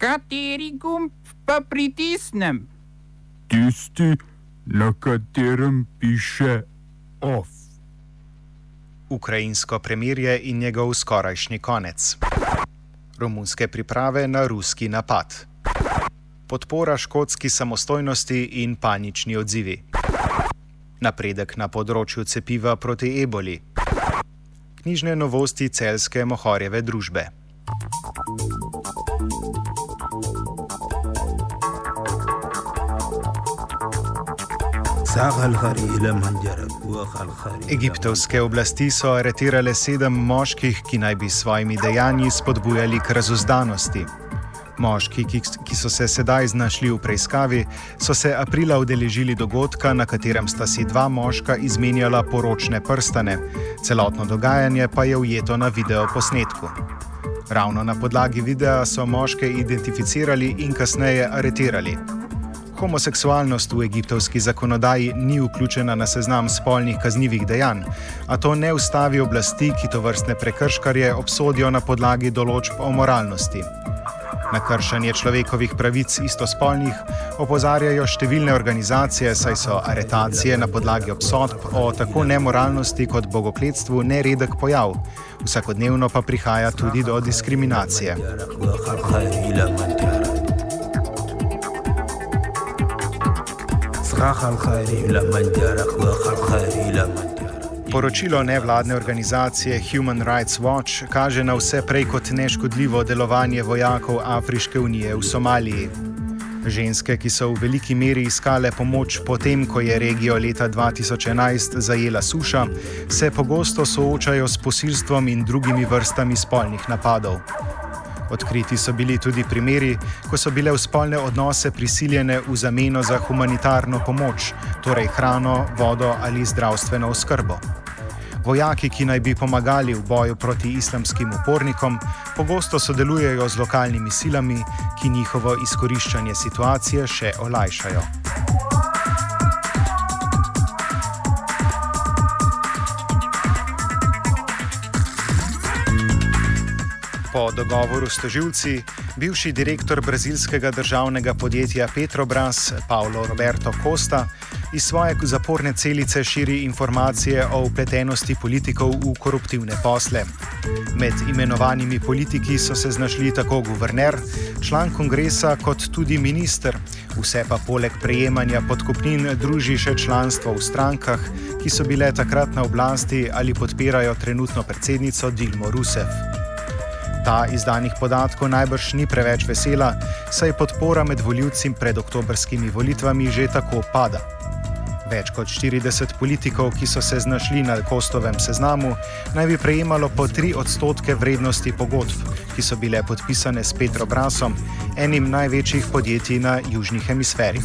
Kateri gumb pa pritisnem? Tisti, na katerem piše OFF. Ukrajinsko premirje in njegov skorajšnji konec. Romunske priprave na ruski napad. Podpora škotski samostojnosti in panični odzivi. Napredek na področju cepiva proti eboli. Knjižne novosti celjske Mohorjeve družbe. Egiptovske oblasti so aretirale 7 moških, ki naj bi s svojimi dejanji spodbujali k razuzdanosti. Moški, ki so se sedaj znašli v preiskavi, so se aprila udeležili dogodka, na katerem sta si 2 moška izmenjala poročne prstane. Celotno dogajanje pa je ujeto na videoposnetku. Ravno na podlagi videa so moške identificirali in kasneje aretirali. Homoseksualnost v egiptovski zakonodaji ni vključena na seznam spolnih kaznivih dejanj, a to ne ustavi oblasti, ki tovrstne prekrškarje obsodijo na podlagi določb o moralnosti. Na kršenje človekovih pravic istospolnih opozarjajo številne organizacije, saj so aretacije na podlagi obsodb o tako nemoralnosti kot bogokletstvu neredek pojav. Vsakodnevno pa prihaja tudi do diskriminacije. Poročilo nevladne organizacije Human Rights Watch kaže na vse prej kot neškodljivo delovanje vojakov Afriške unije v Somaliji. Ženske, ki so v veliki meri iskale pomoč potem, ko je regijo leta 2011 zajela suša, se pogosto soočajo s posilstvom in drugimi vrstami spolnih napadov. Odkriti so bili tudi primeri, ko so bile v spolne odnose prisiljene v zameno za humanitarno pomoč, torej hrano, vodo ali zdravstveno oskrbo. Vojaki, ki naj bi pomagali v boju proti islamskim upornikom, pogosto sodelujejo z lokalnimi silami, ki njihovo izkoriščanje situacije še olajšajo. Po dogovoru s tožilci, bivši direktor brazilskega državnega podjetja Petrobras, Paulo Roberto Costa, iz svoje zaporne celice širi informacije o vpletenosti politikov v koruptivne posle. Med imenovanimi politiki so se znašli tako guverner, član kongresa kot tudi minister, vse pa poleg prejemanja podkupnin druži še članstvo v strankah, ki so bile takrat na oblasti ali podpirajo trenutno predsednico Dilmo Rousseff. Ta izdanih podatkov najbrž ni preveč vesela, saj podpora med volivci pred oktobrskimi volitvami že tako pada. Več kot 40 politikov, ki so se znašli na Kostovem seznamu, naj bi prejemalo po 3% vrednosti pogodb, ki so bile podpisane s Petrobrasom, enim največjih podjetij na južni hemisferi.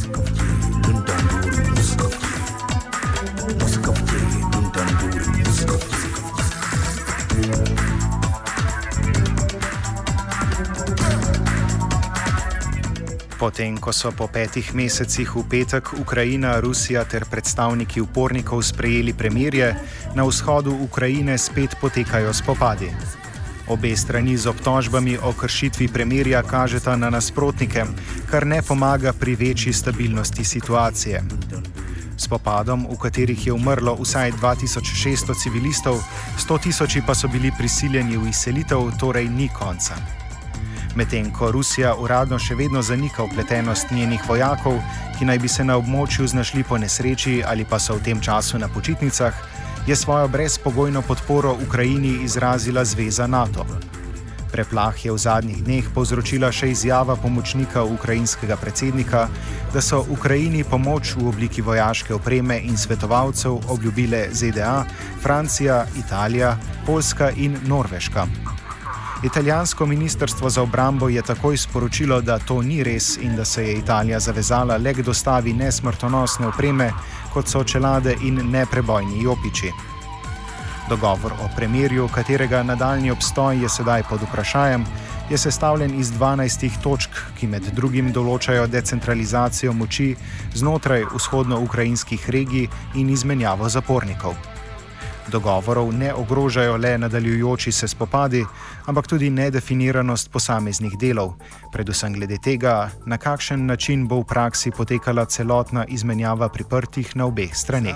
Potem, ko so po 5 mesecih v petek Ukrajina, Rusija ter predstavniki upornikov sprejeli premirje, na vzhodu Ukrajine spet potekajo spopadi. Obe strani z obtožbami o kršitvi premirja kažeta na nasprotnike, kar ne pomaga pri večji stabilnosti situacije. Spopadom, v katerih je umrlo vsaj 2600 civilistov, 100 tisoči pa so bili prisiljeni v izselitev, torej ni konca. Medtem ko Rusija uradno še vedno zanika vpletenost njenih vojakov, ki naj bi se na območju znašli po nesreči ali pa so v tem času na počitnicah, je svojo brezpogojno podporo Ukrajini izrazila zveza NATO. Preplah je v zadnjih dneh povzročila še izjava pomočnika ukrajinskega predsednika, da so Ukrajini pomoč v obliki vojaške opreme in svetovalcev obljubile ZDA, Francija, Italija, Poljska in Norveška. Italijansko ministrstvo za obrambo je takoj sporočilo, da to ni res in da se je Italija zavezala le k dostavi nesmrtonosne opreme, kot so čelade in neprebojni jopiči. Dogovor o premirju, katerega nadaljnji obstoj je sedaj pod vprašajem, je sestavljen iz 12 točk, ki med drugim določajo decentralizacijo moči znotraj vzhodno-ukrajinskih regij in izmenjavo zapornikov. Dogovorov ne ogrožajo le nadaljujoči se spopadi, ampak tudi nedefiniranost posameznih delov, predvsem glede tega, na kakšen način bo v praksi potekala celotna izmenjava priprtih na obeh straneh.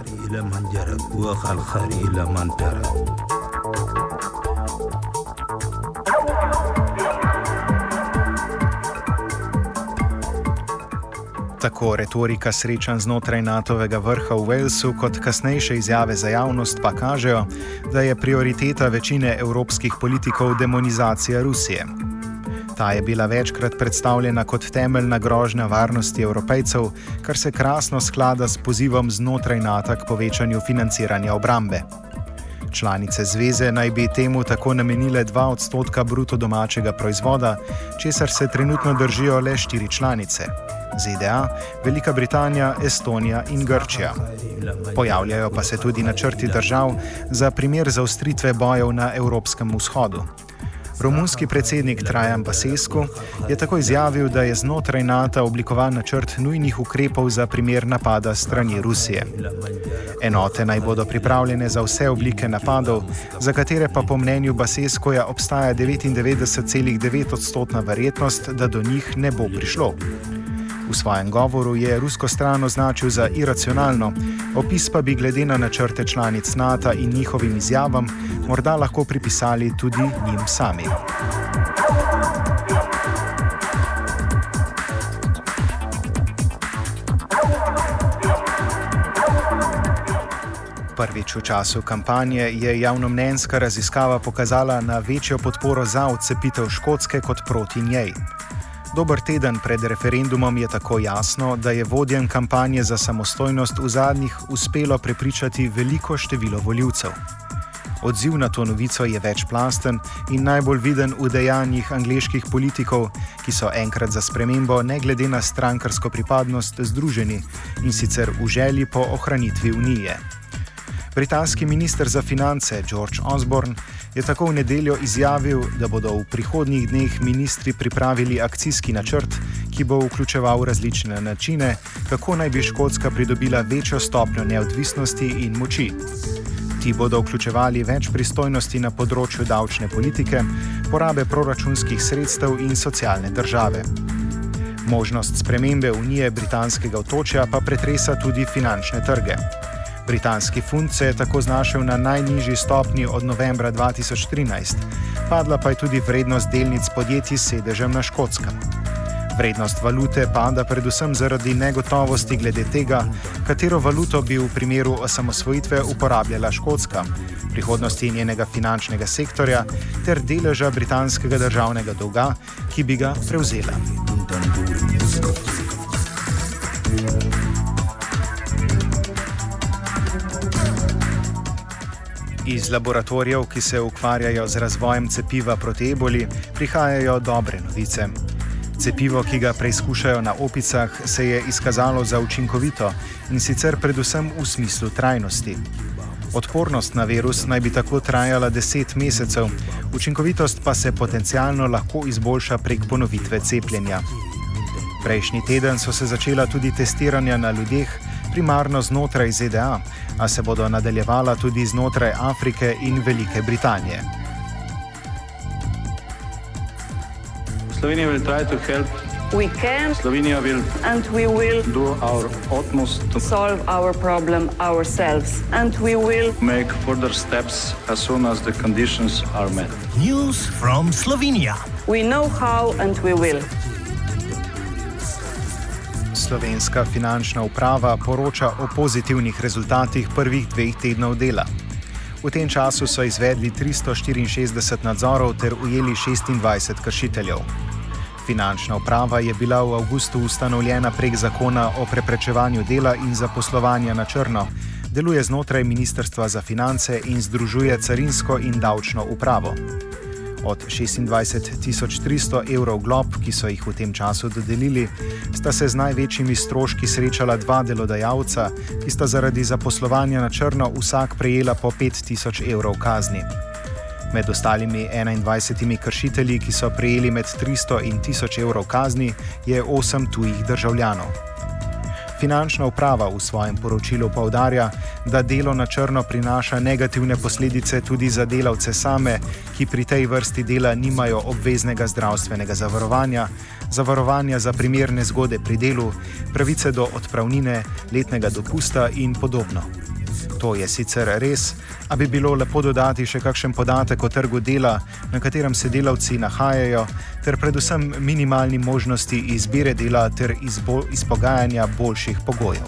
Tako retorika srečanj znotraj NATO-vega vrha v Walesu kot kasnejše izjave za javnost pa kažejo, da je prioriteta večine evropskih politikov demonizacija Rusije. Ta je bila večkrat predstavljena kot temeljna grožnja varnosti Evropejcev, kar se krasno sklada s pozivom znotraj NATO k povečanju financiranja obrambe. Članice zveze naj bi temu tako namenile 2% bruto domačega proizvoda, česar se trenutno držijo le 4 članice: ZDA, Velika Britanija, Estonija in Grčija. Pojavljajo pa se tudi načrti držav za primer zaostritve bojev na Evropskem vzhodu. Romunski predsednik Traian Basescu je tako izjavil, da je znotraj NATO oblikovan načrt nujnih ukrepov za primer napada strani Rusije. Enote naj bodo pripravljene za vse oblike napadov, za katere pa po mnenju Basescuja obstaja 99,9% verjetnost, da do njih ne bo prišlo. V svojem govoru je rusko stran označil za iracionalno, opis pa bi glede na načrte članic NATO in njihovim izjavam morda lahko pripisali tudi njim samim. Prvič v času kampanje je javnomnenjska raziskava pokazala na večjo podporo za odcepitev Škotske kot proti njej. Dober teden pred referendumom je tako jasno, da je vodjem kampanje za samostojnost v zadnjih uspelo prepričati veliko število volivcev. Odziv na to novico je večplasten in najbolj viden v dejanjih angleških politikov, ki so enkrat za spremembo ne glede na strankarsko pripadnost združeni in sicer v želji po ohranitvi unije. Britanski minister za finance George Osborne je tako v nedeljo izjavil, da bodo v prihodnjih dneh ministri pripravili akcijski načrt, ki bo vključeval različne načine, kako naj bi Škotska pridobila večjo stopnjo neodvisnosti in moči. Ti bodo vključevali več pristojnosti na področju davčne politike, porabe proračunskih sredstev in socialne države. Možnost spremembe unije britanskega otočja pa pretresa tudi finančne trge. Britanski funt se je tako znašel na najnižji stopnji od novembra 2013, padla pa je tudi vrednost delnic podjetij s sedežem na Škotskem. Vrednost valute pada predvsem zaradi negotovosti glede tega, katero valuto bi v primeru osamosvojitve uporabljala Škotska, prihodnosti njenega finančnega sektorja ter deleža britanskega državnega dolga, ki bi ga prevzela. Iz laboratorijev, ki se ukvarjajo z razvojem cepiva proti eboli, prihajajo dobre novice. Cepivo, ki ga preizkušajo na opicah, se je izkazalo za učinkovito in sicer predvsem v smislu trajnosti. Odpornost na virus naj bi tako trajala 10 mesecev, učinkovitost pa se potencialno lahko izboljša prek ponovitve cepljenja. Prejšnji teden so se začela tudi testiranja na ljudeh, primarno znotraj ZDA, a se bodo nadaljevala tudi znotraj Afrike in Velike Britanije. Slovenija will try to help. We can. Slovenija will. And we will. Do our utmost to solve our problem ourselves. And we will. Make further steps as soon as the conditions are met. News from Slovenia. We know how and we will. Slovenska finančna uprava poroča o pozitivnih rezultatih prvih 2 tednov dela. V tem času so izvedli 364 nadzorov ter ujeli 26 kršiteljev. Finančna uprava je bila v avgustu ustanovljena prek zakona o preprečevanju dela in zaposlovanja na črno, deluje znotraj Ministrstva za finance in združuje carinsko in davčno upravo. Od 26.300 evrov glob, ki so jih v tem času dodelili, sta se z največjimi stroški srečala 2 delodajalca, ki sta zaradi zaposlovanja na črno vsak prejela po 5.000 evrov kazni. Med ostalimi 21 kršitelji, ki so prejeli med 300 in 1000 evrov kazni, je 8 tujih državljanov. Finančna uprava v svojem poročilu poudarja, da delo na črno prinaša negativne posledice tudi za delavce same, ki pri tej vrsti dela nimajo obveznega zdravstvenega zavarovanja, zavarovanja za primer nezgode pri delu, pravice do odpravnine, letnega dopusta in podobno. To je sicer res, a bi bilo lepo dodati še kakšen podatek o trgu dela, na katerem se delavci nahajajo, ter predvsem minimalni možnosti izbire dela ter izpogajanja boljših pogojev.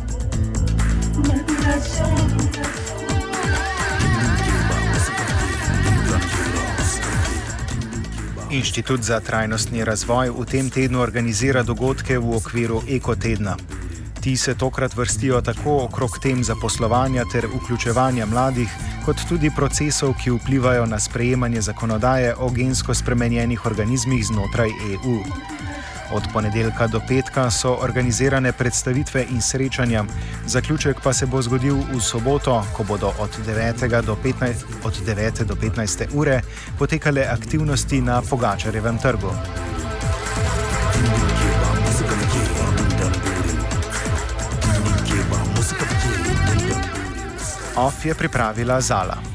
Inštitut za trajnostni razvoj v tem tednu organizira dogodke v okviru Ekotedna. Ti se tokrat vrstijo tako okrog tem zaposlovanja ter vključevanja mladih, kot tudi procesov, ki vplivajo na sprejemanje zakonodaje o gensko spremenjenih organizmih znotraj EU. Od ponedeljka do petka so organizirane predstavitve in srečanja, zaključek pa se bo zgodil v soboto, ko bodo od 9. do 15. ure potekale aktivnosti na Pogačarjevem trgu. OF je pripravila Zala.